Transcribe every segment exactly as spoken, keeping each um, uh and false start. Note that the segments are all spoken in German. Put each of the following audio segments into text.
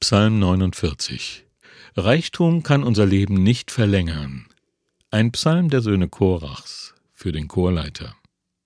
Psalm neunundvierzig. Reichtum kann unser Leben nicht verlängern. Ein Psalm der Söhne Korachs für den Chorleiter.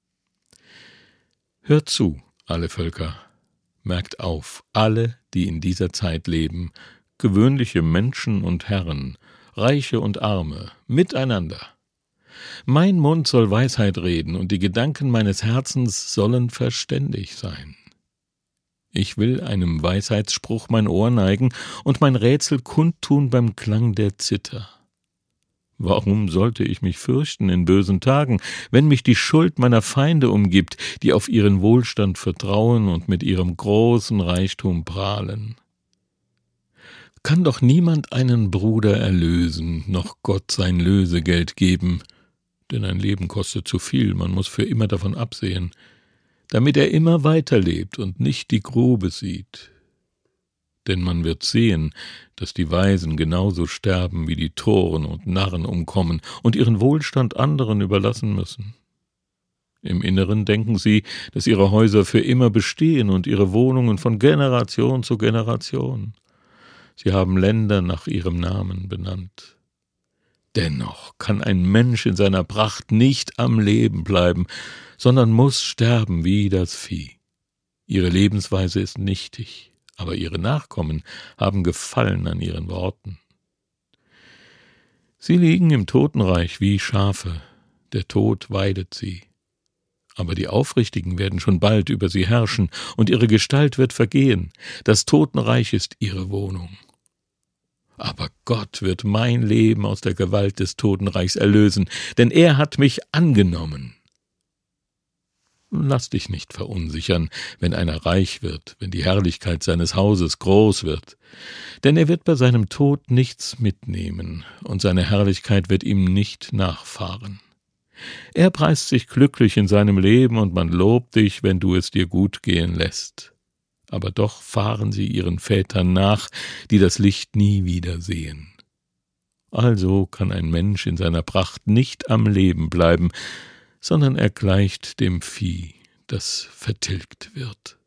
Hört zu, alle Völker, merkt auf, alle, die in dieser Zeit leben, gewöhnliche Menschen und Herren, Reiche und Arme, miteinander. Mein Mund soll Weisheit reden, und die Gedanken meines Herzens sollen verständig sein. Ich will einem Weisheitsspruch mein Ohr neigen und mein Rätsel kundtun beim Klang der Zither. Warum sollte ich mich fürchten in bösen Tagen, wenn mich die Schuld meiner Feinde umgibt, die auf ihren Wohlstand vertrauen und mit ihrem großen Reichtum prahlen? Kann doch niemand einen Bruder erlösen, noch Gott sein Lösegeld geben, denn ein Leben kostet zu viel, man muss für immer davon absehen, damit er immer weiterlebt und nicht die Grube sieht. Denn man wird sehen, dass die Weisen genauso sterben, wie die Toren und Narren umkommen und ihren Wohlstand anderen überlassen müssen. Im Inneren denken sie, dass ihre Häuser für immer bestehen und ihre Wohnungen von Generation zu Generation. Sie haben Länder nach ihrem Namen benannt. Dennoch kann ein Mensch in seiner Pracht nicht am Leben bleiben, sondern muss sterben wie das Vieh. Ihre Lebensweise ist nichtig, aber ihre Nachkommen haben Gefallen an ihren Worten. Sie liegen im Totenreich wie Schafe, der Tod weidet sie. Aber die Aufrichtigen werden schon bald über sie herrschen, und ihre Gestalt wird vergehen. Das Totenreich ist ihre Wohnung. Aber Gott wird mein Leben aus der Gewalt des Totenreichs erlösen, denn er hat mich angenommen. Lass dich nicht verunsichern, wenn einer reich wird, wenn die Herrlichkeit seines Hauses groß wird, denn er wird bei seinem Tod nichts mitnehmen, und seine Herrlichkeit wird ihm nicht nachfahren. Er preist sich glücklich in seinem Leben, und man lobt dich, wenn du es dir gut gehen lässt. Aber doch fahren sie ihren Vätern nach, die das Licht nie wiedersehen. Also kann ein Mensch in seiner Pracht nicht am Leben bleiben, sondern er gleicht dem Vieh, das vertilgt wird.